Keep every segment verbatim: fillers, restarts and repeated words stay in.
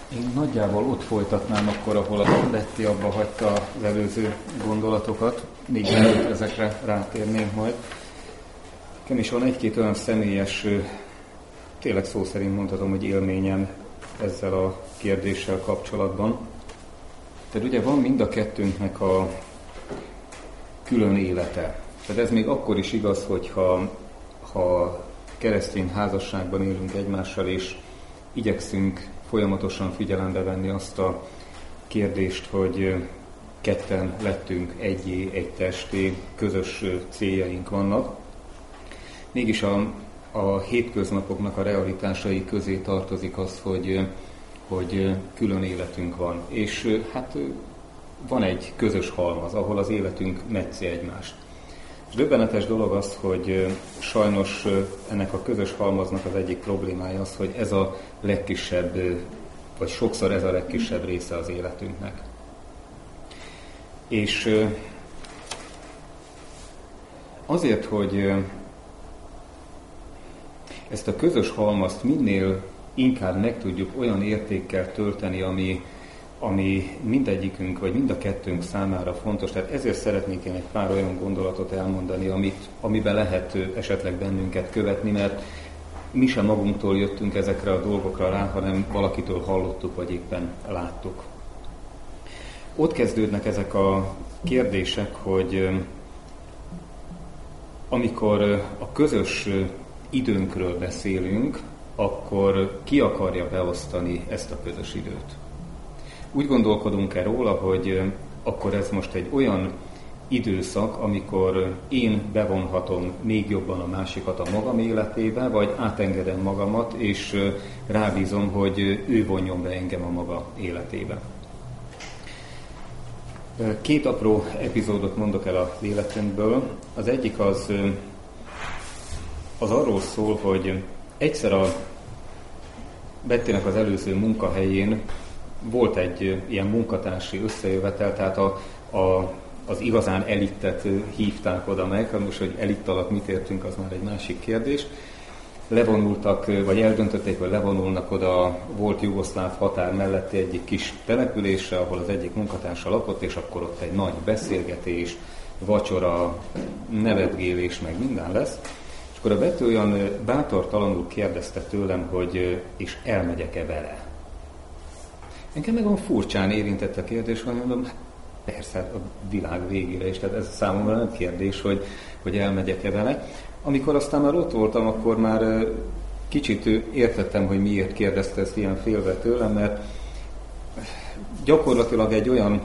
Én nagyjából ott folytatnám akkor, ahol a Betty abba hagyta az előző gondolatokat, még mielőtt ezekre rátérnénk majd. Nekem is van egy-két olyan személyes, tényleg szó szerint mondhatom, hogy élményem ezzel a kérdéssel kapcsolatban. Tehát ugye van mind a kettőnknek a külön élete. Tehát ez még akkor is igaz, hogyha ha keresztény házasságban élünk egymással, és igyekszünk folyamatosan figyelembe venni azt a kérdést, hogy ketten lettünk egyé, egy testé, közös céljaink vannak. Mégis a, a hétköznapoknak a realitásai közé tartozik az, hogy, hogy külön életünk van. És hát van egy közös halmaz, ahol az életünk metszi egymást. És döbbenetes dolog az, hogy sajnos ennek a közös halmaznak az egyik problémája az, hogy ez a legkisebb, vagy sokszor ez a legkisebb része az életünknek. És azért, hogy ezt a közös halmazt minél inkább meg tudjuk olyan értékkel tölteni, ami, ami mindegyikünk, vagy mind a kettőnk számára fontos. Tehát ezért szeretnék én egy pár olyan gondolatot elmondani, amit, amiben lehet esetleg bennünket követni, mert mi sem magunktól jöttünk ezekre a dolgokra rá, hanem valakitől hallottuk, vagy éppen láttuk. Ott kezdődnek ezek a kérdések, hogy amikor a közös időnkről beszélünk, akkor ki akarja beosztani ezt a közös időt? Úgy gondolkodunk-e róla, hogy akkor ez most egy olyan időszak, amikor én bevonhatom még jobban a másikat a magam életébe, vagy átengedem magamat, és rábízom, hogy ő vonjon be engem a maga életébe. Két apró epizódot mondok el az életünkből. Az egyik az, az arról szól, hogy egyszer a Bettynek az előző munkahelyén volt egy ilyen munkatársi összejövetel, tehát a, a, az igazán elittet hívták oda meg, most, hogy elit alatt mit értünk, az már egy másik kérdés. Levonultak, vagy eldöntötték, hogy levonulnak oda a volt jugoszláv határ melletti egyik kis településre, ahol az egyik munkatársa lakott, és akkor ott egy nagy beszélgetés, vacsora, nevetgélés, meg minden lesz. És akkor a Betty olyan bátortalanul kérdezte tőlem, hogy és elmegyek-e vele. Engem meg olyan furcsán érintett a kérdés, hogy mondom, hát persze, a világ végére is, tehát ez számomra nem kérdés, hogy, hogy elmegyek-e vele. Amikor aztán már ott voltam, akkor már kicsit értettem, hogy miért kérdezte ezt ilyen félve tőlem, mert gyakorlatilag egy olyan,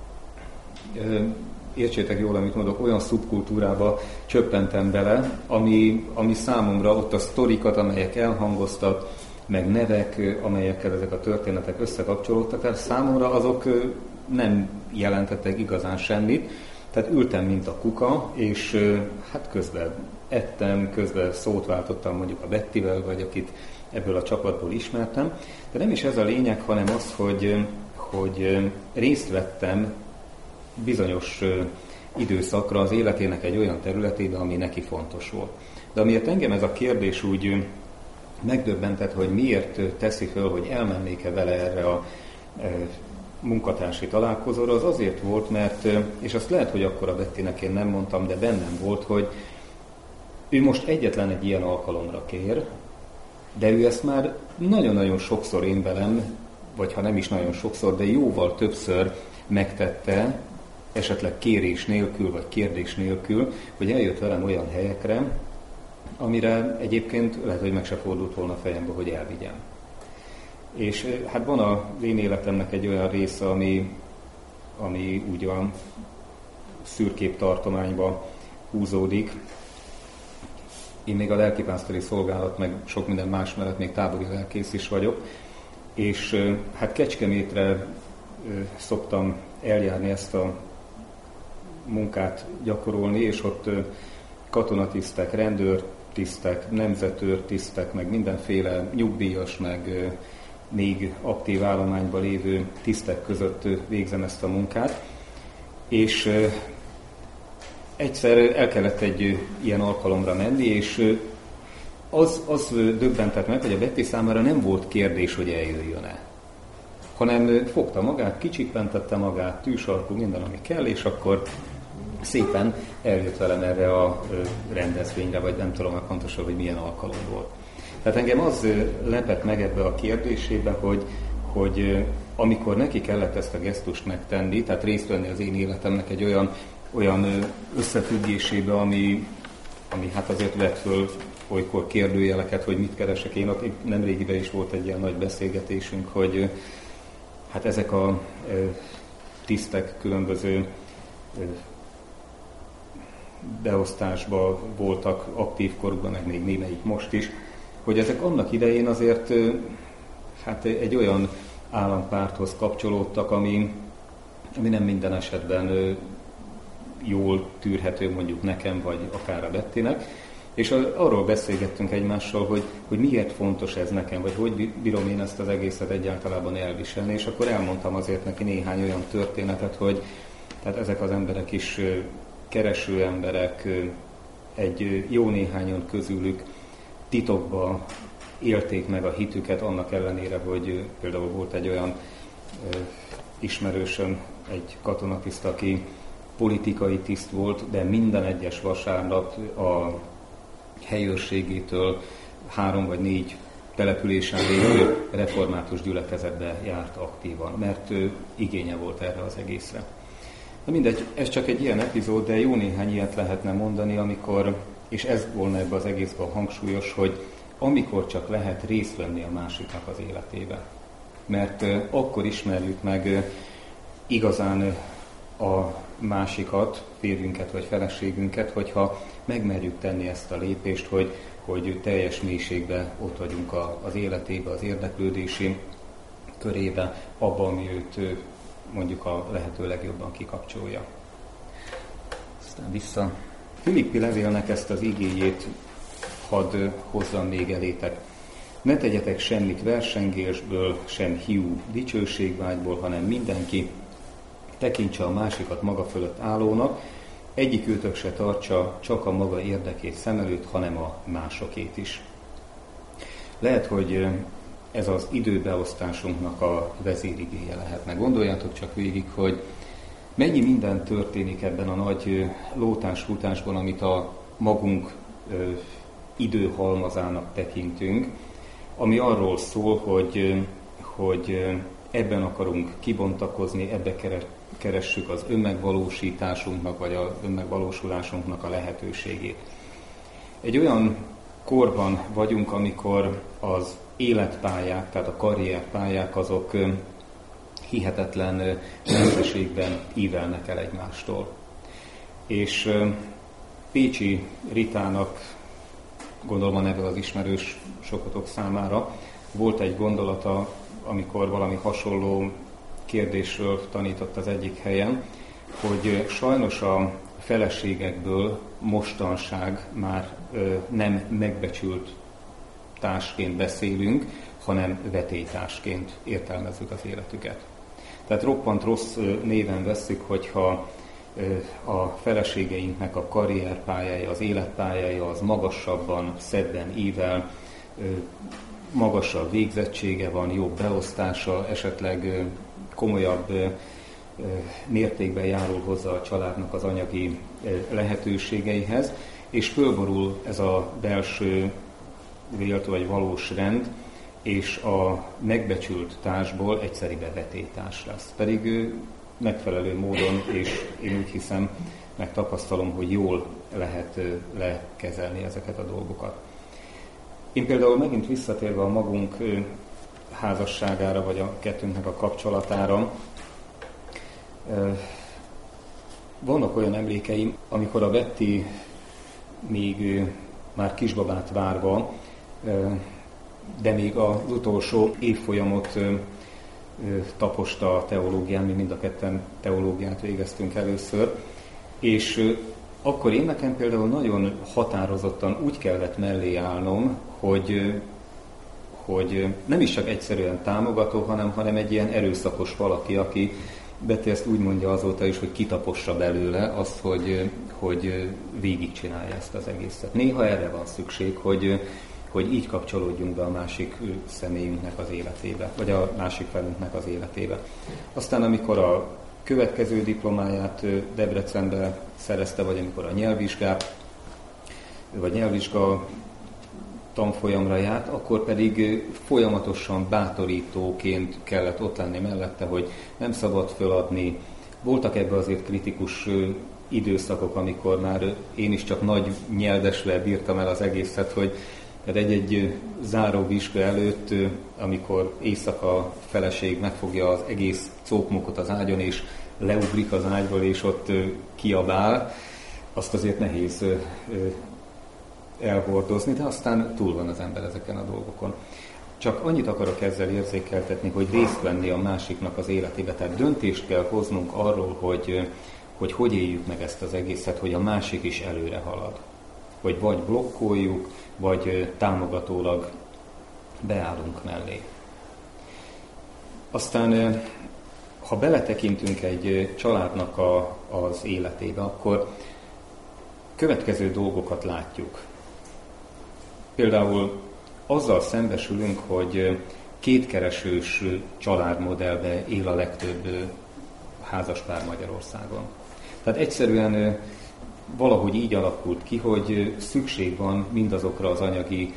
értsétek jól, amit mondok, olyan szubkultúrába csöppentem bele, ami, ami számomra ott a sztorikat, amelyek elhangoztak, meg nevek, amelyekkel ezek a történetek összekapcsolódtak, tehát számomra azok nem jelentettek igazán semmit. Tehát ültem, mint a kuka, és hát közben ettem, közben szót váltottam mondjuk a Bettivel, vagy akit ebből a csapatból ismertem. De nem is ez a lényeg, hanem az, hogy, hogy részt vettem bizonyos időszakra az életének egy olyan területébe, ami neki fontos volt. De amiért engem ez a kérdés úgy megdöbbentett, hogy miért teszi föl, hogy elmennék-e vele erre a munkatársi találkozóra, az azért volt, mert, és azt lehet, hogy akkor a Bettinek én nem mondtam, de bennem volt, hogy ő most egyetlen egy ilyen alkalomra kér, de ő ezt már nagyon-nagyon sokszor én velem, vagy ha nem is nagyon sokszor, de jóval többször megtette, esetleg kérés nélkül, vagy kérdés nélkül, hogy eljött velem olyan helyekre, amire egyébként lehet, hogy meg se fordult volna a fejembe, hogy elvigyem. És hát van az én életemnek egy olyan része, ami, ami úgy a szürkép tartományba húzódik. Én még a lelkipásztori szolgálat, meg sok minden más mellett még tábori lelkész is vagyok. És hát Kecskemétre szoktam eljárni ezt a munkát gyakorolni, és ott katonatisztek, rendőrtisztek, nemzetőrtisztek, meg mindenféle nyugdíjas, meg még aktív állományban lévő tisztek között végzem ezt a munkát. És egyszer el kellett egy ilyen alkalomra menni, és az, az döbbentett meg, hogy a Betty számára nem volt kérdés, hogy eljöjjön-e. hanem fogta magát, kicsippentette magát, tűsarkú, minden, ami kell, és akkor szépen eljött velem erre a rendezvényre, vagy nem tudom már pontosan, hogy milyen alkalom volt. Tehát engem az lepett meg ebbe a kérdésébe, hogy, hogy amikor neki kellett ezt a gesztust megtenni, tehát részt venni az én életemnek egy olyan, olyan összefüggésébe, ami, ami hát azért vett föl olykor kérdőjeleket, hogy mit keresek én. Ott nemrégiben is volt egy ilyen nagy beszélgetésünk, hogy hát ezek a tisztek különböző beosztásban voltak aktív korukban, meg még némelyik most is, hogy ezek annak idején azért hát egy olyan állampárthoz kapcsolódtak, ami, ami nem minden esetben jól tűrhető mondjuk nekem, vagy akár a Bettinek. És arról beszélgettünk egymással, hogy, hogy miért fontos ez nekem, vagy hogy bírom én ezt az egészet egyáltalában elviselni, és akkor elmondtam azért neki néhány olyan történetet, hogy tehát ezek az emberek is kereső emberek, egy jó néhányan közülük titokba élték meg a hitüket, annak ellenére, hogy például volt egy olyan ismerősöm, egy katonatiszt, aki politikai tiszt volt, de minden egyes vasárnap a helyőrségétől három vagy négy településen lévő református gyülekezetbe járt aktívan, mert igénye volt erre az egészre. Na mindegy, ez csak egy ilyen epizód, de jó néhány ilyet lehetne mondani, amikor, és ez volna ebben az egészben hangsúlyos, hogy amikor csak lehet részt venni a másiknak az életébe. Mert akkor ismerjük meg igazán a másikat, férjünket vagy feleségünket, hogyha megmerjük tenni ezt a lépést, hogy, hogy teljes mélységben ott vagyunk az életébe, az érdeklődési körébe, abban, ami őt mondjuk a lehető legjobban kikapcsolja. Aztán vissza. Filippi levélnek ezt az igéjét hadd hozzam még elétek. Ne tegyetek semmit versengésből, sem hiú dicsőségvágyból, hanem mindenki tekintse a másikat maga fölött állónak, egyik őtök se tartsa csak a maga érdekét szem előtt, hanem a másokét is. Lehet, hogy ez az időbeosztásunknak a vezérigéje lehetne. Gondoljátok csak végig, hogy mennyi minden történik ebben a nagy lótás-futásban, amit a magunk időhalmazának tekintünk, ami arról szól, hogy, hogy ebben akarunk kibontakozni, ebbe keressük az önmegvalósításunknak, vagy az önmegvalósulásunknak a lehetőségét. Egy olyan korban vagyunk, amikor az életpályák, tehát a karrierpályák azok hihetetlen mennyiségben ívelnek el egymástól. És Pécsi Ritának, gondolom a neve az ismerős sokatok számára, volt egy gondolata, amikor valami hasonló kérdésről tanított az egyik helyen, hogy sajnos a feleségekből mostanság már nem megbecsült társként beszélünk, hanem vetélytársként értelmezzük az életüket. Tehát roppant rossz néven vesszük, hogyha a feleségeinknek a karrierpályája, az életpályája az magasabban, szebben ível, magasabb végzettsége van, jobb beosztása, esetleg komolyabb mértékben járul hozzá a családnak az anyagi lehetőségeihez, és fölborul ez a belső vélt vagy valós rend, és a megbecsült társból egyszeribe vetélytárs lesz. Pedig ő megfelelő módon, és én úgy hiszem, megtapasztalom, hogy jól lehet lekezelni ezeket a dolgokat. Én például megint visszatérve a magunk házasságára, vagy a kettőnknek a kapcsolatára, vannak olyan emlékeim, amikor a Betty még már kisbabát várva, de még az utolsó évfolyamot taposta a teológián, mi mind a ketten teológiát végeztünk először, és akkor én nekem például nagyon határozottan úgy kellett mellé állnom, hogy, hogy nem is csak egyszerűen támogató, hanem, hanem egy ilyen erőszakos valaki, aki Betty ezt úgy mondja azóta is, hogy kitapossa belőle azt, hogy, hogy végigcsinálja ezt az egészet. Néha erre van szükség, hogy, hogy így kapcsolódjunk be a másik személyünknek az életébe, vagy a másik felünknek az életébe. Aztán amikor a következő diplomáját Debrecenbe szerezte, vagy amikor a nyelvvizsgát, vagy nyelvvizsga tanfolyamra járt, akkor pedig folyamatosan bátorítóként kellett ott lenni mellette, hogy nem szabad föladni. Voltak ebben azért kritikus időszakok, amikor már én is csak nagy nyelvesvel bírtam el az egészet, hogy egy-egy záró vizsga előtt, amikor éjszaka a feleség megfogja az egész cókmokot az ágyon, és leugrik az ágyból, és ott kiabál, azt azért nehéz elhordozni, de aztán túl van az ember ezeken a dolgokon. Csak annyit akarok ezzel érzékeltetni, hogy részt venni a másiknak az életébe. Tehát döntést kell hoznunk arról, hogy hogy, hogy éljük meg ezt az egészet, hogy a másik is előre halad. Hogy vagy blokkoljuk, vagy támogatólag beállunk mellé. Aztán, ha beletekintünk egy családnak a, az életébe, akkor következő dolgokat látjuk. Például azzal szembesülünk, hogy kétkeresős családmodellbe él a legtöbb házaspár Magyarországon. Tehát egyszerűen valahogy így alakult ki, hogy szükség van mindazokra az anyagi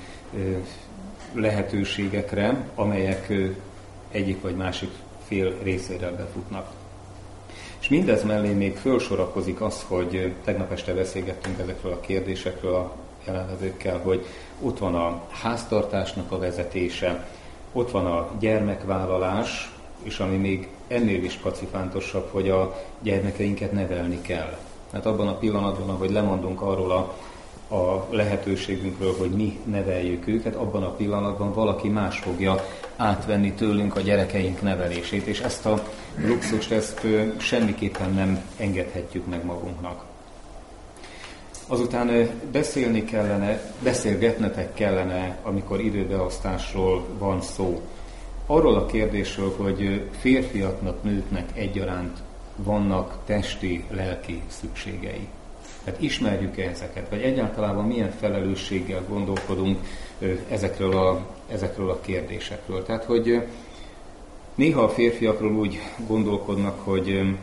lehetőségekre, amelyek egyik vagy másik fél részéről befutnak. És mindez mellé még fölsorakozik az, hogy tegnap este beszélgettünk ezekről a kérdésekről a jelenlevőkkel, hogy ott van a háztartásnak a vezetése, ott van a gyermekvállalás, és ami még ennél is kacifántosabb, hogy a gyermekeinket nevelni kell. Hát abban a pillanatban, ahogy lemondunk arról a, a lehetőségünkről, hogy mi neveljük őket, abban a pillanatban valaki más fogja átvenni tőlünk a gyerekeink nevelését, és ezt a luxust, ezt semmiképpen nem engedhetjük meg magunknak. Azután beszélni kellene, beszélgetnetek kellene, amikor időbeosztásról van szó. Arról a kérdésről, hogy férfiaknak, nőknek egyaránt vannak testi, lelki szükségei. Tehát ismerjük-e ezeket, vagy egyáltalán milyen felelősséggel gondolkodunk ezekről a, ezekről a kérdésekről. Tehát, hogy néha a férfiakról úgy gondolkodnak, hogy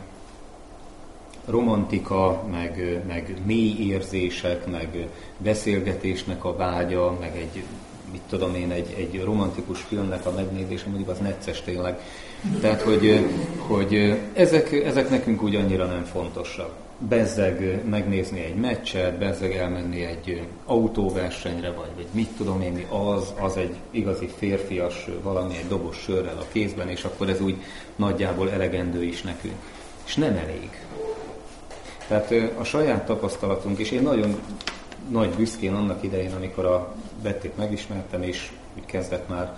romantika, meg, meg mély érzések, meg beszélgetésnek a vágya, meg egy, mit tudom én, egy, egy romantikus filmnek a megnézése, mondjuk az necces tényleg. Tehát, hogy, hogy ezek, ezek nekünk úgy annyira nem fontosak. Bezzeg megnézni egy meccset, bezzeg elmenni egy autóversenyre, vagy, vagy mit tudom én, mi az, az egy igazi férfias valami, egy doboz sörrel a kézben, és akkor ez úgy nagyjából elegendő is nekünk. És nem elég. Tehát a saját tapasztalatunk, és én nagyon nagy büszkén annak idején, amikor a Bettét megismertem, és úgy kezdett már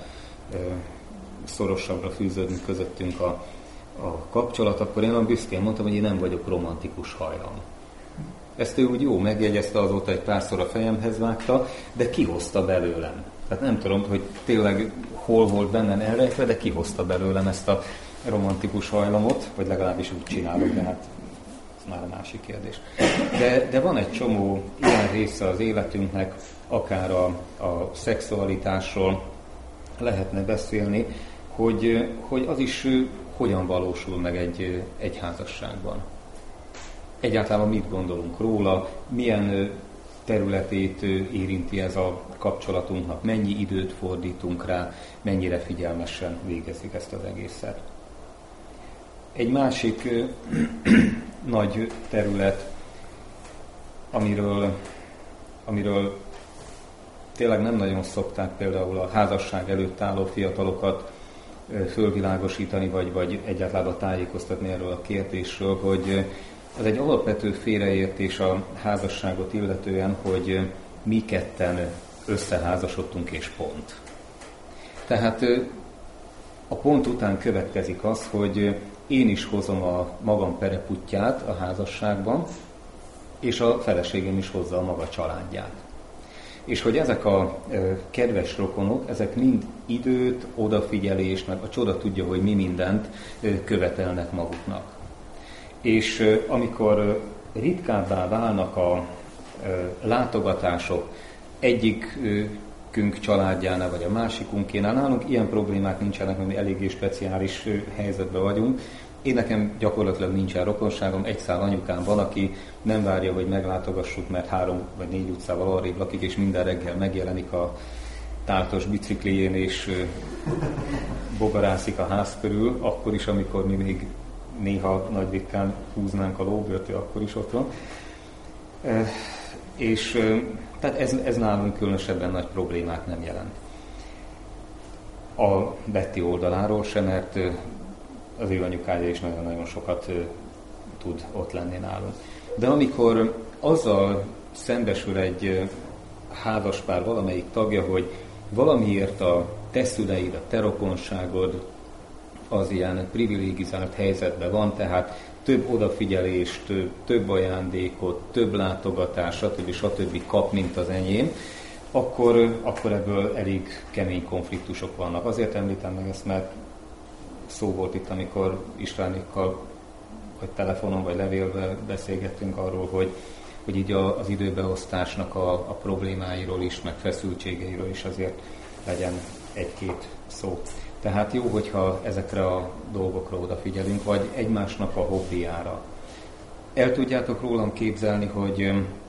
szorosabbra fűződni közöttünk a, a kapcsolat, akkor én olyan büszkén mondtam, hogy én nem vagyok romantikus hajlam. Ezt ő úgy jó megjegyezte, azóta egy párszor a fejemhez vágta, de kihozta belőlem. Tehát nem tudom, hogy tényleg hol volt bennem elrejtve, de kihozta belőlem ezt a romantikus hajlamot, vagy legalábbis úgy csinálok, de hát ez már a másik kérdés. De, de van egy csomó ilyen része az életünknek, akár a, a szexualitásról lehetne beszélni, hogy, hogy az is hogyan valósul meg egy, egy házasságban. Egyáltalán mit gondolunk róla, milyen területét érinti ez a kapcsolatunknak, mennyi időt fordítunk rá, mennyire figyelmesen végezzük ezt az egészet. Egy másik nagy terület, amiről, amiről tényleg nem nagyon szokták például a házasság előtt álló fiatalokat fölvilágosítani, vagy, vagy egyáltalán tájékoztatni erről a kérdésről, hogy ez egy alapvető félreértés a házasságot illetően, hogy mi ketten összeházasodtunk és pont. Tehát a pont után következik az, hogy én is hozom a magam pereputját a házasságban, és a feleségem is hozza a maga családját. És hogy ezek a kedves rokonok, ezek mind időt, odafigyelést, meg a csoda tudja, hogy mi mindent követelnek maguknak. És amikor ritkábbá válnak a látogatások, egyik egyikünk családjánál, vagy a másikunkénál. Nálunk ilyen problémák nincsenek, mert mi eléggé speciális helyzetben vagyunk. Én nekem gyakorlatilag nincsen rokonságom, egy szál anyukám van, aki nem várja, hogy meglátogassuk, mert három vagy négy utcával arrébb lakik, és minden reggel megjelenik a táltos biciklijén, és bogarászik a ház körül, akkor is, amikor mi még néha nagy ritkán húznánk a lóbört, akkor is ott van. E, és tehát ez, ez nálunk különösebben nagy problémát nem jelent. A Betty oldaláról sem, mert az ő anyukája is nagyon-nagyon sokat tud ott lenni nálunk. De amikor azzal szembesül egy házaspár valamelyik tagja, hogy valamiért a te szüleid, a te rokonságod az ilyen privilegizált helyzetben van, tehát több odafigyelést, több ajándékot, több látogatást, stb. stb. Kap, mint az enyém, akkor, akkor ebből elég kemény konfliktusok vannak. Azért említem meg ezt, mert szó volt itt, amikor Istvánékkal, vagy telefonon, vagy levélben beszélgettünk arról, hogy, hogy így az időbeosztásnak a, a problémáiról is, meg feszültségeiről is azért legyen egy-két szó. Tehát jó, hogyha ezekre a dolgokra odafigyelünk, vagy egymásnak a hobbiára. El tudjátok rólam képzelni, hogy,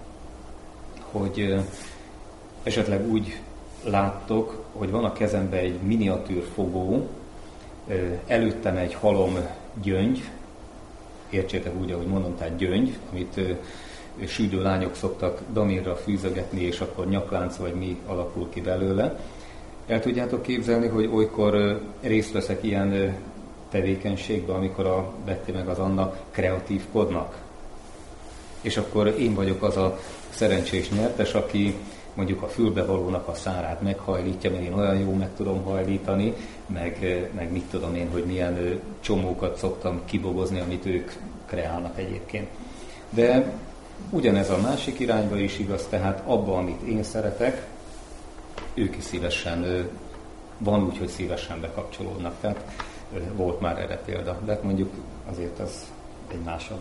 hogy esetleg úgy láttok, hogy van a kezemben egy miniatűr fogó, előttem egy halom gyöngy, értsétek úgy, ahogy mondom, tehát gyöngy, amit südő lányok szoktak damírra fűzögetni, és akkor nyaklánc vagy mi alakul ki belőle. El tudjátok képzelni, hogy olykor részt veszek ilyen tevékenységben, amikor a Betty meg az Anna kreatívkodnak. És akkor én vagyok az a szerencsés nyertes, aki mondjuk a fülbevalónak a szárát meghajlítja, mert én olyan jó meg tudom hajlítani, meg, meg mit tudom én, hogy milyen csomókat szoktam kibogozni, amit ők kreálnak egyébként. De ugyanez a másik irányba is igaz, tehát abban, amit én szeretek, ők is szívesen, van úgy, hogy szívesen bekapcsolódnak. Tehát volt már erre példa, de mondjuk azért az egy másabb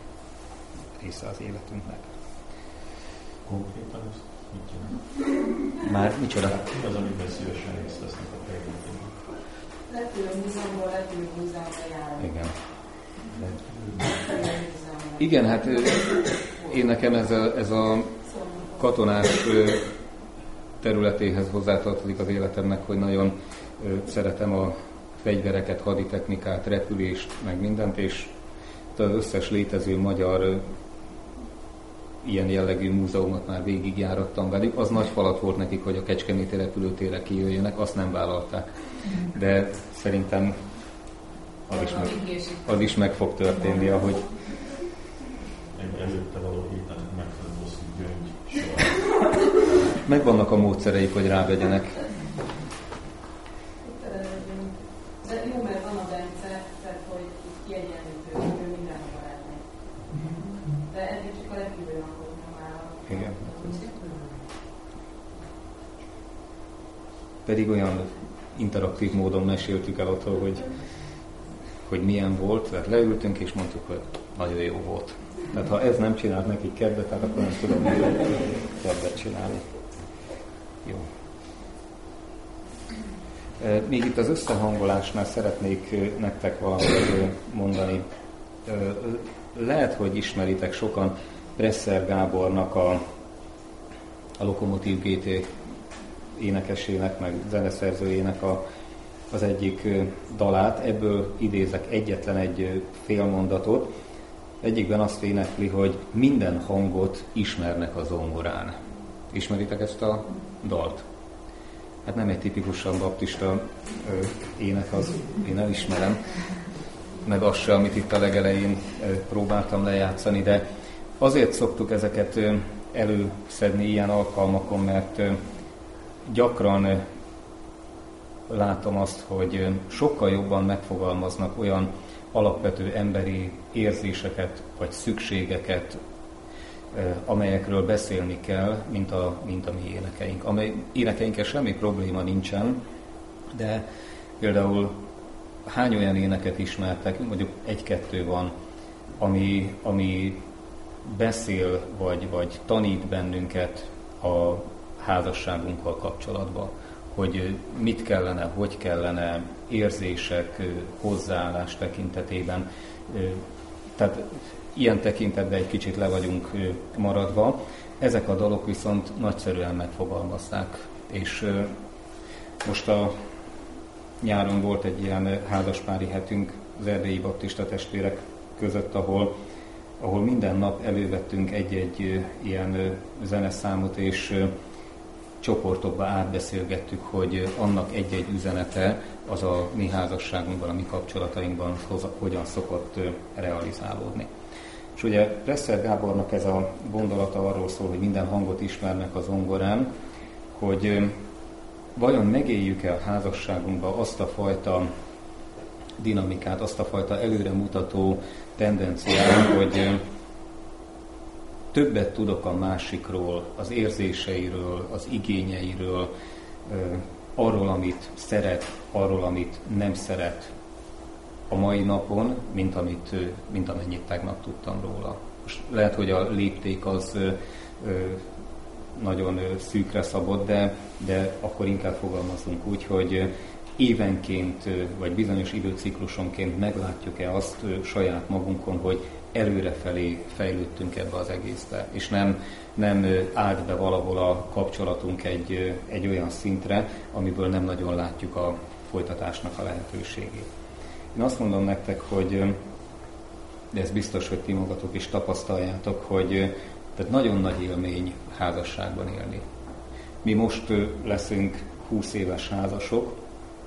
része az életünknek. Konkrétan ezt mit csinál? Már micsoda? Mi az, amiben szívesen részt vesznek a fejlődésben? Repülőmúzeumból repülőmúzeumra járni. Igen. Igen, hát én nekem ez a, ez a katonás területéhez hozzátartozik az életemnek, hogy nagyon szeretem a fegyvereket, haditechnikát, repülést, meg mindent, és az összes létező magyar ilyen jellegű múzeumot már végigjárattam velük. Az nagy falat volt nekik, hogy a Kecskeméti repülőtérre kijöjjenek, azt nem vállalták. De szerintem az is meg, az is meg fog történni, ahogy... Egy előtte való héten megfordulsz, hogy gyöngy soha. Megvannak a módszereik, hogy rávegyenek. De jó, mert van a rendszer, tehát hogy kiegyenlítő, hogy ő mindenhova lehet megy. De eddig csak a repülőnapot nem áll. Igen. Pedig olyan interaktív módon meséltük el otthon, hogy, hogy milyen volt, tehát leültünk és mondtuk, hogy nagyon jó volt. Tehát ha ez nem csinált nekik kedvet, hát akkor nem tudom, hogy kedvet csinálni. Jó. Még itt az összehangolásnál szeretnék nektek valamit mondani. Lehet, hogy ismeritek sokan Presser Gábornak a, a Lokomotív gé té énekesének, meg zeneszerzőjének a, az egyik dalát. Ebből idézek egyetlen egy félmondatot. Egyikben azt énekli, hogy minden hangot ismernek a zongorán. Ismeritek ezt a dalt? Hát nem egy tipikusan baptista ö, ének, az én elismerem, meg az se, amit itt a legelején ö, próbáltam lejátszani, de azért szoktuk ezeket ö, előszedni ilyen alkalmakon, mert ö, gyakran ö, látom azt, hogy ö, sokkal jobban megfogalmaznak olyan alapvető emberi érzéseket, vagy szükségeket, amelyekről beszélni kell, mint a, mint a mi énekeink. Amely énekeinkkel semmi probléma nincsen, de például hány olyan éneket ismertek, mondjuk egy-kettő van, ami, ami beszél, vagy, vagy tanít bennünket a házasságunkkal kapcsolatban, hogy mit kellene, hogy kellene, érzések, hozzáállás tekintetében. Tehát ilyen tekintetben egy kicsit le vagyunk maradva. Ezek a dalok viszont nagyszerűen megfogalmazták. És most a nyáron volt egy ilyen házaspári hetünk az erdélyi baptista testvérek között, ahol, ahol minden nap elővettünk egy-egy ilyen zeneszámot, és csoportokba átbeszélgettük, hogy annak egy-egy üzenete az a mi házasságunkban, a mi kapcsolatainkban hogyan szokott realizálódni. És ugye Presser Gábornak ez a gondolata arról szól, hogy minden hangot ismernek a zongorán, hogy vajon megéljük el házasságunkban azt a fajta dinamikát, azt a fajta előremutató tendenciát, hogy többet tudok a másikról, az érzéseiről, az igényeiről, arról, amit szeret, arról, amit nem szeret a mai napon, mint, amit, mint amennyit tegnap tudtam róla. Most lehet, hogy a lépték az nagyon szűkre szabott, de, de akkor inkább fogalmazunk úgy, hogy évenként, vagy bizonyos időciklusonként meglátjuk-e azt saját magunkon, hogy előrefelé fejlődtünk ebbe az egészbe, és nem, nem állt be valahol a kapcsolatunk egy, egy olyan szintre, amiből nem nagyon látjuk a folytatásnak a lehetőségét. Én azt mondom nektek, hogy, de ez biztos, hogy ti magatok is tapasztaljátok, hogy tehát nagyon nagy élmény házasságban élni. Mi most leszünk húsz éves házasok,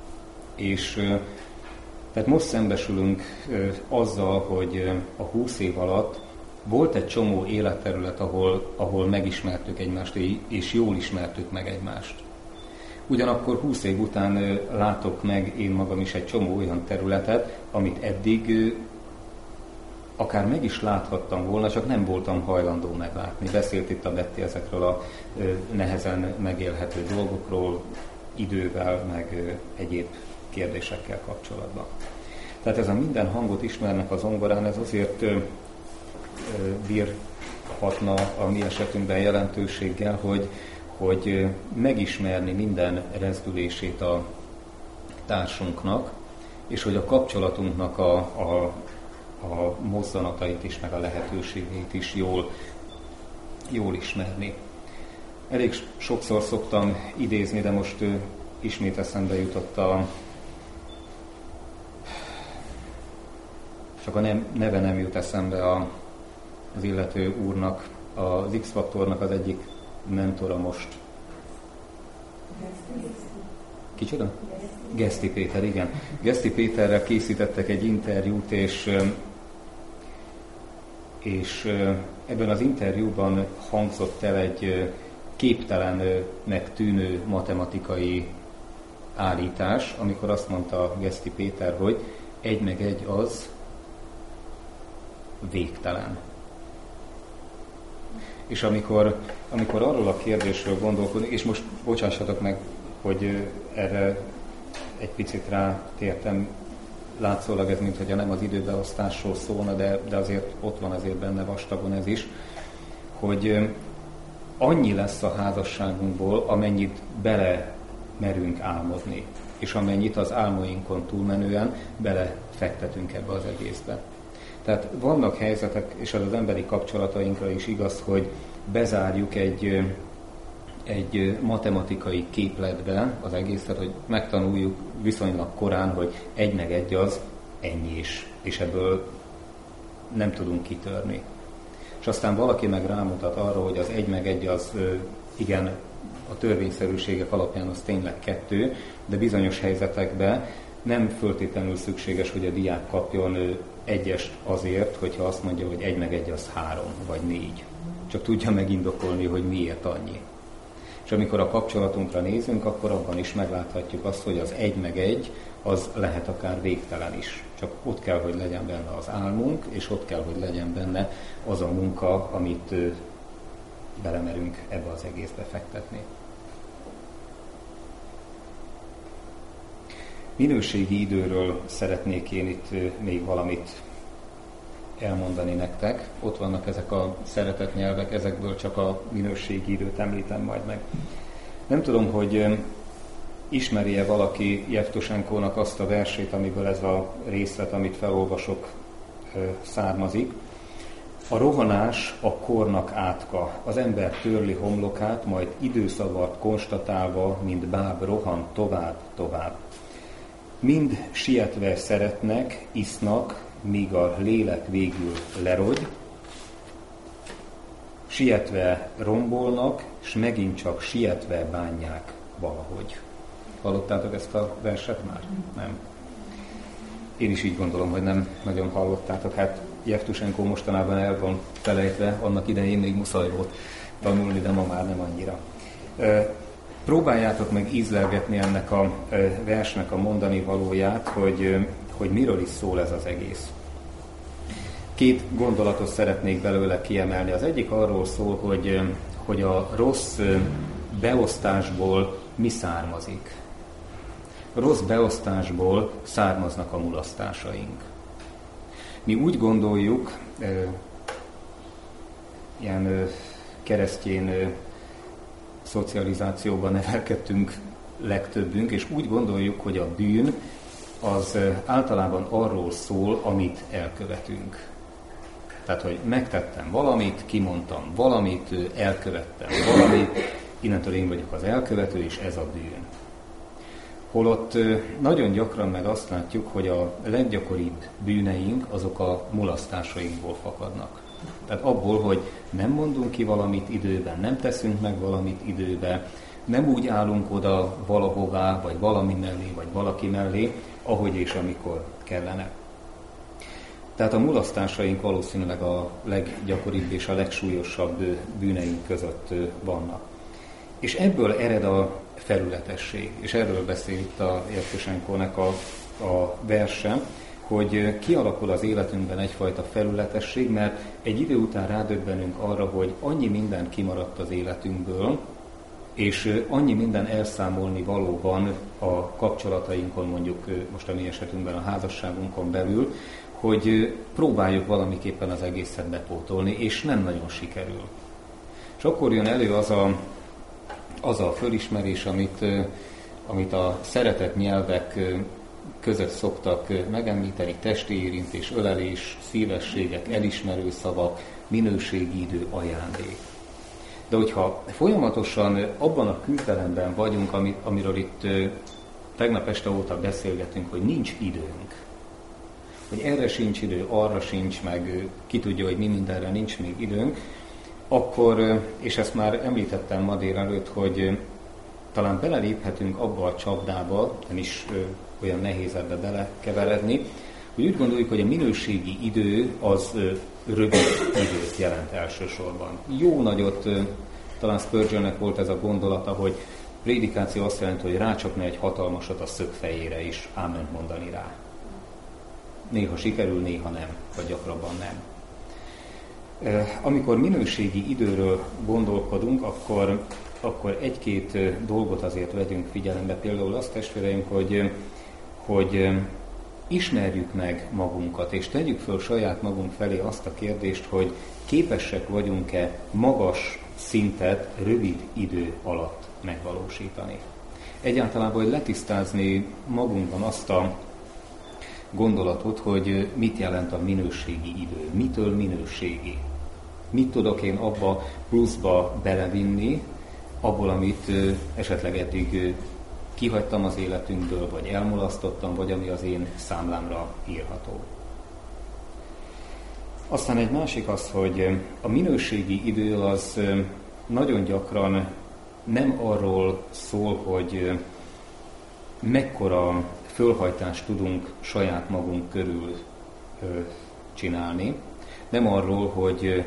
és tehát most szembesülünk azzal, hogy a húsz év alatt volt egy csomó életterület, ahol, ahol megismertük egymást, és jól ismertük meg egymást. Ugyanakkor húsz év után látok meg én magam is egy csomó olyan területet, amit eddig akár meg is láthattam volna, csak nem voltam hajlandó meglátni. Beszélt itt a Betty ezekről a nehezen megélhető dolgokról, idővel, meg egyéb kérdésekkel kapcsolatban. Tehát ez a minden hangot ismernek a zongorán, ez azért bírhatna a mi esetünkben jelentőséggel, hogy, hogy megismerni minden rezdülését a társunknak, és hogy a kapcsolatunknak a, a, a mozzanatait is, meg a lehetőségeit is jól, jól ismerni. Elég sokszor szoktam idézni, de most ismét eszembe jutott a csak a nem, neve nem jut eszembe a, az illető úrnak, az X-faktornak az egyik mentora most. Kicsoda? Geszti Péter, igen. Geszti Péterrel készítettek egy interjút, és, és ebben az interjúban hangzott el egy képtelennek tűnő matematikai állítás, amikor azt mondta Geszti Péter, hogy egy meg egy az végtelen. És amikor, amikor arról a kérdésről gondolkodunk, és most bocsássatok meg, hogy erre egy picit rátértem, látszólag ez, mintha nem az időbeosztásról szólna, de, de azért ott van azért benne vastagon ez is, hogy annyi lesz a házasságunkból, amennyit bele merünk álmodni, és amennyit az álmainkon túlmenően belefektetünk ebbe az egészbe. Tehát vannak helyzetek, és az az emberi kapcsolatainkra is igaz, hogy bezárjuk egy, egy matematikai képletbe az egészet, hogy megtanuljuk viszonylag korán, hogy egy meg egy az ennyi is, és ebből nem tudunk kitörni. És aztán valaki meg rámutat arra, hogy az egy meg egy az igen, a törvényszerűségek alapján az tényleg kettő, de bizonyos helyzetekben nem föltétlenül szükséges, hogy a diák kapjon egyest azért, hogyha azt mondja, hogy egy meg egy az három, vagy négy. Csak tudja megindokolni, hogy miért annyi. És amikor a kapcsolatunkra nézünk, akkor abban is megláthatjuk azt, hogy az egy meg egy, az lehet akár végtelen is. Csak ott kell, hogy legyen benne az álmunk, és ott kell, hogy legyen benne az a munka, amit belemerünk ebbe az egészbe fektetni. Minőségi időről szeretnék én itt még valamit elmondani nektek. Ott vannak ezek a szeretett nyelvek, ezekből csak a minőségi időt említem majd meg. Nem tudom, hogy ismeri-e valaki Jevtusenkónak azt a versét, amiből ez a részlet, amit felolvasok, származik. A rohanás a kornak átka, az ember törli homlokát, majd időszavart konstatálva, mint báb rohan tovább, tovább. Mind sietve szeretnek, isznak, míg a lélek végül lerogy, sietve rombolnak, és megint csak sietve bánják valahogy. Hallottátok ezt a verset már? Nem. Én is így gondolom, hogy nem nagyon hallottátok. Hát Jevtusenkó mostanában el van felejtve, annak idején még muszáj volt tanulni, de ma már nem annyira. Próbáljátok meg ízlelgetni ennek a versnek a mondani valóját, hogy, hogy miről is szól ez az egész. Két gondolatot szeretnék belőle kiemelni. Az egyik arról szól, hogy, hogy a rossz beosztásból mi származik. A rossz beosztásból származnak a mulasztásaink. Mi úgy gondoljuk, ilyen keresztény szocializációban nevelkedtünk legtöbbünk, és úgy gondoljuk, hogy a bűn az általában arról szól, amit elkövetünk. Tehát, hogy megtettem valamit, kimondtam valamit, elkövettem valamit, innentől én vagyok az elkövető, és ez a bűn. Holott nagyon gyakran meg azt látjuk, hogy a leggyakoribb bűneink azok a mulasztásainkból fakadnak. Tehát abból, hogy nem mondunk ki valamit időben, nem teszünk meg valamit időben, nem úgy állunk oda valahová, vagy valami mellé, vagy valaki mellé, ahogy és amikor kellene. Tehát a mulasztásaink valószínűleg a leggyakoribb és a legsúlyosabb bűneink között vannak. És ebből ered a felületesség, és erről beszél itt a Jevtusenkónak a, a verse, hogy kialakul az életünkben egyfajta felületesség, mert egy idő után rádöbbenünk arra, hogy annyi minden kimaradt az életünkből, és annyi minden elszámolni való van a kapcsolatainkon, mondjuk most a mi esetünkben a házasságunkon belül, hogy próbáljuk valamiképpen az egészet bepótolni, és nem nagyon sikerül. És akkor jön elő az a, az a fölismerés, amit, amit a szeretett nyelvek között szoktak megemlíteni, testi érintés, ölelés, szívességek, elismerő szavak, minőségi idő, ajándék. De hogyha folyamatosan abban a küzdelemben vagyunk, amiről itt tegnap este óta beszélgetünk, hogy nincs időnk, hogy erre sincs idő, arra sincs, meg ki tudja, hogy mi mindenre nincs még időnk, akkor, és ezt már említettem ma délelőtt, hogy talán beleléphetünk abba a csapdába, nem is olyan nehéz ebbe belekeveredni, hogy úgy gondoljuk, hogy a minőségi idő az rövid időt jelent elsősorban. Jó nagyot, talán Spurgeonnek volt ez a gondolata, hogy prédikáció azt jelenti, hogy rácsapni egy hatalmasat a szög fejére is, áment mondani rá. Néha sikerül, néha nem, vagy gyakrabban nem. Amikor minőségi időről gondolkodunk, akkor, akkor egy-két dolgot azért vegyünk figyelembe. Például azt, testvéreim, hogy, hogy ismerjük meg magunkat, és tegyük föl saját magunk felé azt a kérdést, hogy képesek vagyunk-e magas szintet rövid idő alatt megvalósítani. Egyáltalán, hogy letisztázni magunkban azt a gondolatot, hogy mit jelent a minőségi idő, mitől minőségi. Mit tudok én abba pluszba belevinni, abból, amit esetleg eddig kihagytam az életünkből, vagy elmulasztottam, vagy ami az én számlámra írható. Aztán egy másik az, hogy a minőségi idő az nagyon gyakran nem arról szól, hogy mekkora fölhajtást tudunk saját magunk körül csinálni, nem arról, hogy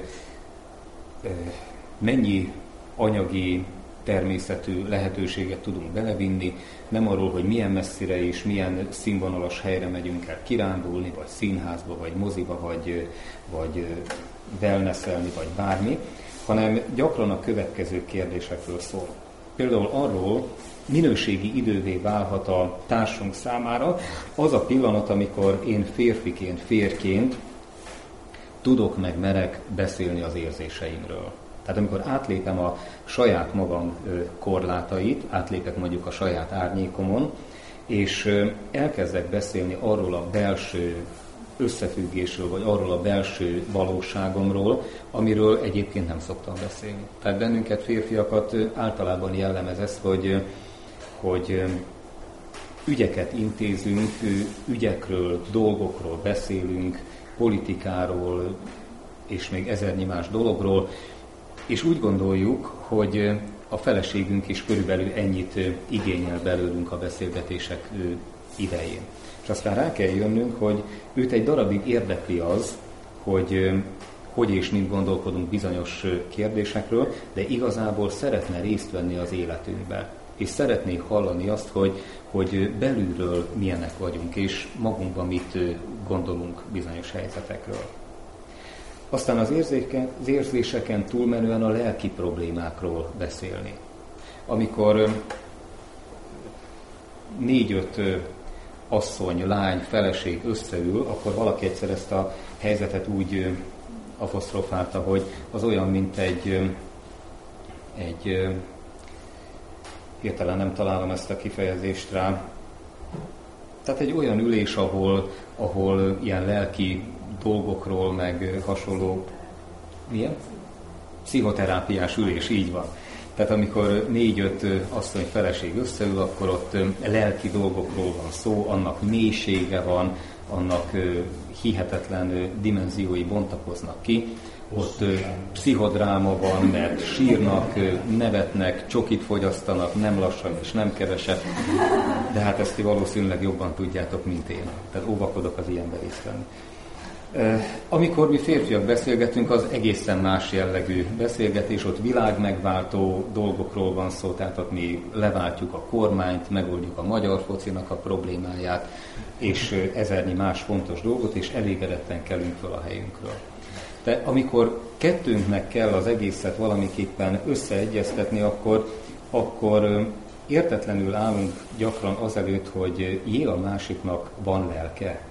mennyi anyagi természetű lehetőséget tudunk belevinni, nem arról, hogy milyen messzire és milyen színvonalas helyre megyünk el kirándulni, vagy színházba, vagy moziba, vagy, vagy wellnesselni, vagy bármi, hanem gyakran a következő kérdésekről szól. Például arról, minőségi idővé válhat a társunk számára az a pillanat, amikor én férfiként, férként tudok meg merek beszélni az érzéseimről. Tehát amikor átlépem a saját magam korlátait, átlépek mondjuk a saját árnyékomon, és elkezdek beszélni arról a belső összefüggésről, vagy arról a belső valóságomról, amiről egyébként nem szoktam beszélni. Tehát bennünket, férfiakat általában jellemez ez, hogy, hogy ügyeket intézünk, ügyekről, dolgokról beszélünk, politikáról, és még ezernyi más dologról, és úgy gondoljuk, hogy a feleségünk is körülbelül ennyit igényel belőlünk a beszélgetések idején. És aztán rá kell jönnünk, hogy őt egy darabig érdekli az, hogy hogy és mint gondolkodunk bizonyos kérdésekről, de igazából szeretne részt venni az életünkbe. És szeretné hallani azt, hogy, hogy belülről milyenek vagyunk, és magunkban mit gondolunk bizonyos helyzetekről. Aztán az, érzéken, az érzéseken túlmenően a lelki problémákról beszélni. Amikor négy-öt asszony, lány, feleség összeül, akkor valaki egyszer ezt a helyzetet úgy apostrofálta, hogy az olyan, mint egy, egy hirtelen nem találom ezt a kifejezést rá, tehát egy olyan ülés, ahol, ahol ilyen lelki dolgokról, meg hasonló, milyen? Pszichoterápiás ülés, így van. Tehát amikor négy-öt asszony feleség összeül, akkor ott lelki dolgokról van szó, annak mélysége van, annak hihetetlen dimenziói bontakoznak ki. Ott pszichodráma van, mert sírnak, nevetnek, csokit fogyasztanak, nem lassan és nem keveset, de hát ezt ti valószínűleg jobban tudjátok, mint én. Tehát óvakodok az ilyenbe részt venni. Amikor mi férfiak beszélgetünk, az egészen más jellegű beszélgetés, ott világmegváltó dolgokról van szó, tehát ott mi leváltjuk a kormányt, megoldjuk a magyar focinak a problémáját, és ezernyi más fontos dolgot, és elégedetten kelünk föl a helyünkről. De amikor kettőnknek kell az egészet valamiképpen összeegyeztetni, akkor, akkor értetlenül állunk gyakran azelőtt, hogy jé, a másiknak van lelke,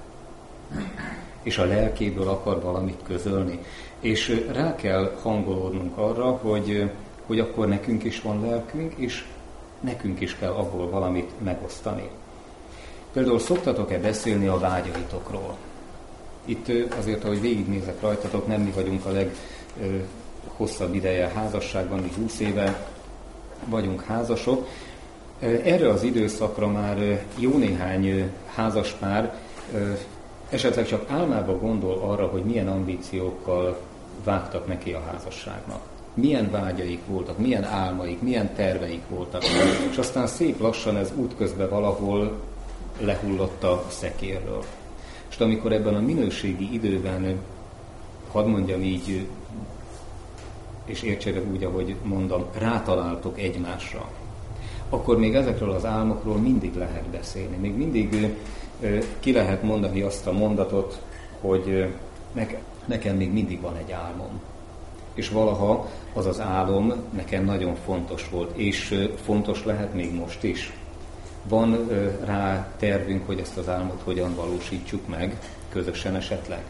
és a lelkéből akar valamit közölni. És rá kell hangolódnunk arra, hogy, hogy akkor nekünk is van lelkünk, és nekünk is kell abból valamit megosztani. Például szoktatok-e beszélni a vágyaitokról? Itt azért, ahogy végignézek rajtatok, nem mi vagyunk a leghosszabb ideje házasságban, mi húsz éve vagyunk házasok. Erre az időszakra már jó néhány házaspár esetleg csak álmába gondol arra, hogy milyen ambíciókkal vágtak neki a házasságnak. Milyen vágyaik voltak, milyen álmaik, milyen terveik voltak. És aztán szép lassan ez útközben valahol lehullott a szekérről. És amikor ebben a minőségi időben, hadd mondjam így, és értsétek úgy, ahogy mondom, rátaláltok egymásra, akkor még ezekről az álmokról mindig lehet beszélni. Még mindig ki lehet mondani azt a mondatot, hogy nekem még mindig van egy álmom. És valaha az az álom nekem nagyon fontos volt, és fontos lehet még most is. Van rá tervünk, hogy ezt az álmot hogyan valósítsuk meg, közösen esetleg.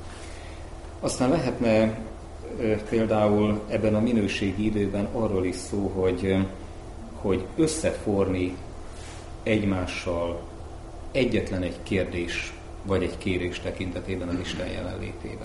Aztán lehetne például ebben a minőségi időben arról is szó, hogy, hogy összeforni egymással egyetlen egy kérdés, vagy egy kérés tekintetében az Isten jelenlétében.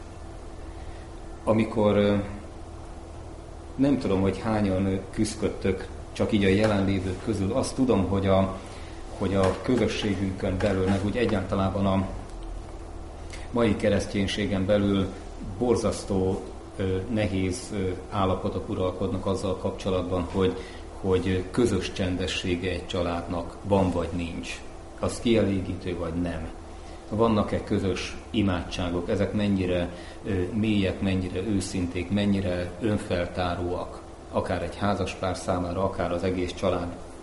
Amikor nem tudom, hogy hányan küzdködtök csak így a jelenlévők közül, azt tudom, hogy a, hogy a közösségünkön belül, meg úgy egyáltalában a mai kereszténységen belül borzasztó nehéz állapotok uralkodnak azzal kapcsolatban, hogy, hogy közös csendessége egy családnak van vagy nincs. Az kielégítő vagy nem. Vannak-e közös imádságok, ezek mennyire mélyek, mennyire őszinték, mennyire önfeltáróak, akár egy házaspár számára, akár az egész család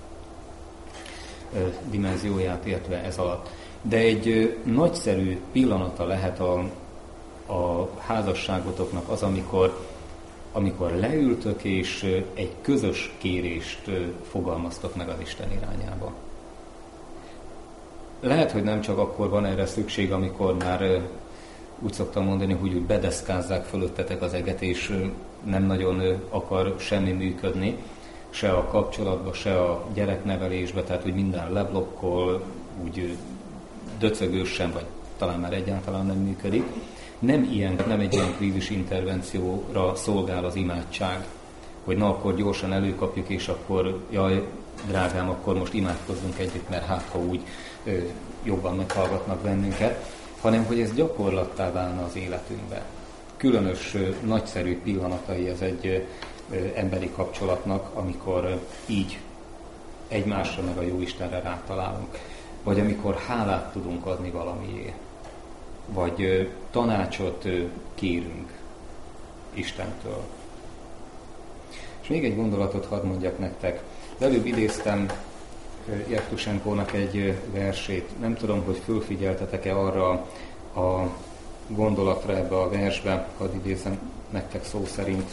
dimenzióját értve ez alatt. De egy nagyszerű pillanata lehet a, a házasságotoknak az, amikor, amikor leültök, és egy közös kérést fogalmaztok meg az Isten irányába. Lehet, hogy nem csak akkor van erre szükség, amikor már úgy szoktam mondani, hogy úgy bedeszkázzák fölöttetek az eget, és nem nagyon akar semmi működni, se a kapcsolatban, se a gyereknevelésben, tehát úgy minden leblokkol, úgy döcögősen, vagy talán már egyáltalán nem működik. Nem ilyen, nem egy ilyen krízis intervencióra szolgál az imádság, hogy na akkor gyorsan előkapjuk, és akkor jaj, drágám, akkor most imádkozzunk együtt, mert hát ha úgy ö, jobban meghallgatnak bennünket, hanem hogy ez gyakorlattá válna az életünkbe. Különös, ö, nagyszerű pillanatai ez egy ö, emberi kapcsolatnak, amikor ö, így egymásra meg a Jóistenre rátalálunk. Vagy amikor hálát tudunk adni valamiért. Vagy ö, tanácsot ö, kérünk Istentől. És még egy gondolatot hadd mondjak nektek. Előbb idéztem Jevtusenkónak egy versét. Nem tudom, hogy fölfigyeltetek-e arra a gondolatra ebbe a versbe, hadd idézem nektek szó szerint,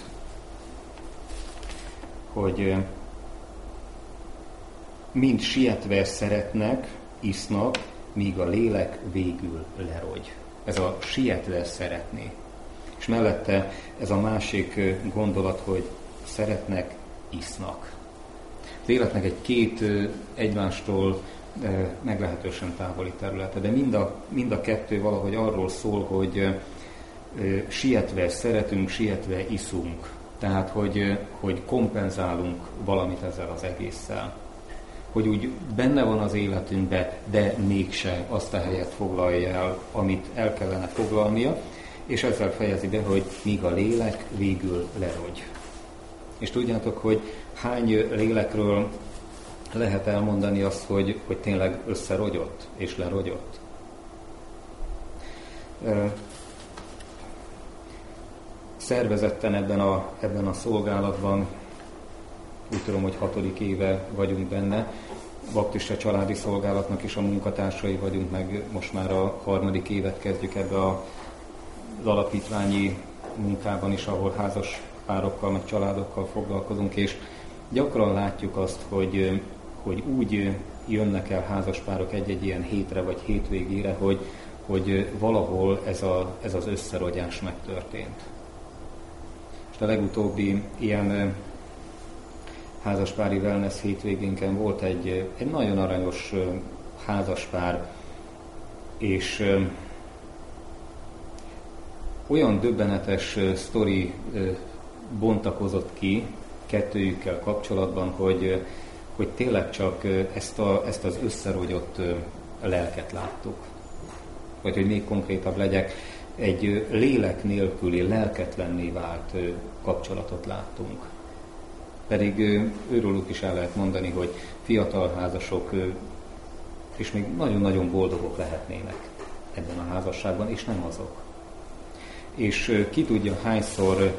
hogy mind sietve szeretnek, isznak, míg a lélek végül lerogy. Ez a sietve szeretné. És mellette ez a másik gondolat, hogy szeretnek, isznak. Az életnek egy két egymástól meglehetősen távoli területe, de mind a, mind a kettő valahogy arról szól, hogy sietve szeretünk, sietve iszunk. Tehát, hogy, hogy kompenzálunk valamit ezzel az egésszel. Hogy úgy benne van az életünkben, de mégse azt a helyet foglalja el, amit el kellene foglalnia, és ezzel fejezi be, hogy míg a lélek végül lerogy. És tudjátok, hogy hány lélekről lehet elmondani azt, hogy, hogy tényleg összerogyott és lerogyott? Szervezetten ebben a, ebben a szolgálatban, úgy tudom, hogy hatodik éve vagyunk benne, baptista családi szolgálatnak is a munkatársai vagyunk, meg most már a harmadik évet kezdjük ebbe a, az alapítványi munkában is, ahol házas párokkal, meg családokkal foglalkozunk, és gyakran látjuk azt, hogy, hogy úgy jönnek el házaspárok egy-egy ilyen hétre vagy hétvégére, hogy, hogy valahol ez, a, ez az összerogyás megtörtént. És a legutóbbi ilyen házaspári wellness hétvégénken volt egy, egy nagyon aranyos házaspár, és olyan döbbenetes sztori bontakozott ki kettőjükkel kapcsolatban, hogy, hogy tényleg csak ezt, a, ezt az összerogyott lelket láttuk. Vagy hogy még konkrétabb legyek, egy lélek nélküli, lelketlenné vált kapcsolatot láttunk. Pedig őróluk is el lehet mondani, hogy fiatal házasok, és még nagyon-nagyon boldogok lehetnének ebben a házasságban, és nem azok. És ki tudja, hányszor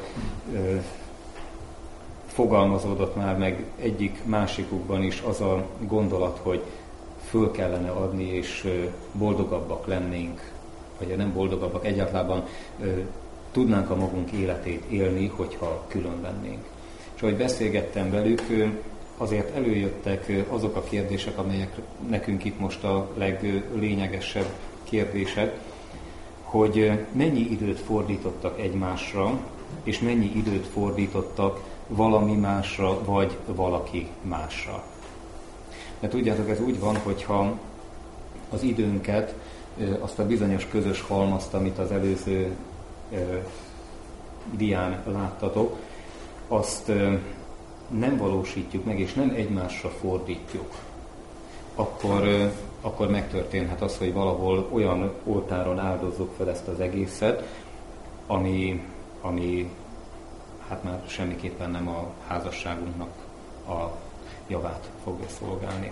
fogalmazódott már meg egyik másikukban is az a gondolat, hogy föl kellene adni, és boldogabbak lennénk, vagy nem boldogabbak, egyáltalán tudnánk a magunk életét élni, hogyha külön lennénk. És ahogy beszélgettem velük, azért előjöttek azok a kérdések, amelyek nekünk itt most a leglényegesebb kérdések, hogy mennyi időt fordítottak egymásra, és mennyi időt fordítottak valami másra, vagy valaki másra. Mert tudjátok, ez úgy van, hogyha az időnket, azt a bizonyos közös halmazt, amit az előző dián láttatok, azt nem valósítjuk meg, és nem egymásra fordítjuk, akkor, akkor megtörténhet az, hogy valahol olyan oltáron áldozzuk fel ezt az egészet, ami, ami hát már semmiképpen nem a házasságunknak a javát fogja szolgálni.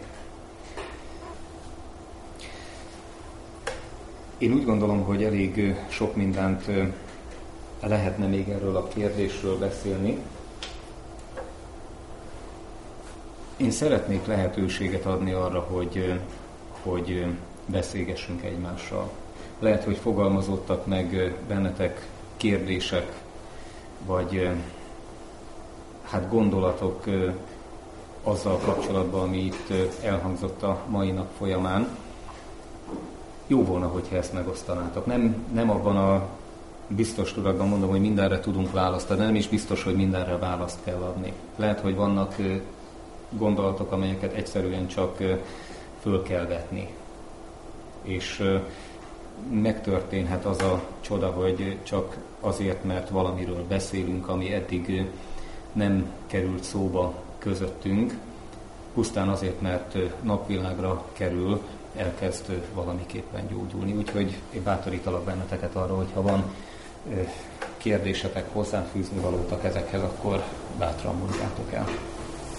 Én úgy gondolom, hogy elég sok mindent lehetne még erről a kérdésről beszélni. Én szeretnék lehetőséget adni arra, hogy, hogy beszélgessünk egymással. Lehet, hogy fogalmazódtak meg bennetek kérdések, vagy hát gondolatok azzal kapcsolatban, ami itt elhangzott a mai nap folyamán. jó volna, hogyha ezt megosztanátok. Nem, nem abban a biztos tudatban mondom, hogy mindenre tudunk választ adni, nem is biztos, hogy mindenre választ kell adni. Lehet, hogy vannak gondolatok, amelyeket egyszerűen csak föl kell vetni. És megtörténhet az a csoda, hogy csak azért, mert valamiről beszélünk, ami eddig nem került szóba közöttünk, pusztán azért, mert napvilágra kerül, elkezd valamiképpen gyógyulni. Úgyhogy én bátorítalak benneteket arra, hogy ha van kérdésetek, hozzáfűzni valótak ezekhez, akkor bátran mondjátok el.